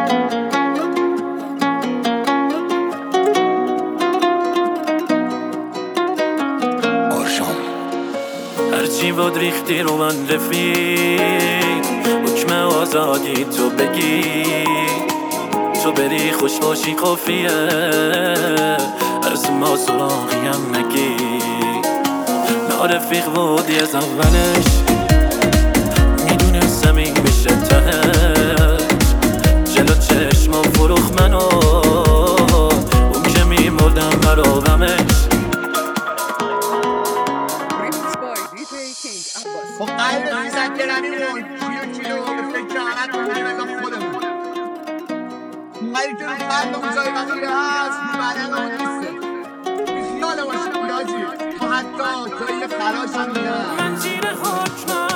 هرچی بود ریختی رو من رفیق، حکم آزادی تو بگی، تو بری خوش باشی کافیه، از ما سراغیم نگی. نه رفیق بودی از اولش، میدونستم این میشه تهش، جلو چشم فروخ منو، اون که میمردم برا غمش. خب قلب مسکرمیمون کیلو به فکر همه تو بودیم الا خودمون اونقدری که رو قلبمون جای وقیه هست رو بدنمون نیسته. بیخیاله باشیم بیاجی، ما حتی جایی خراش هم میدن. من زیر حکم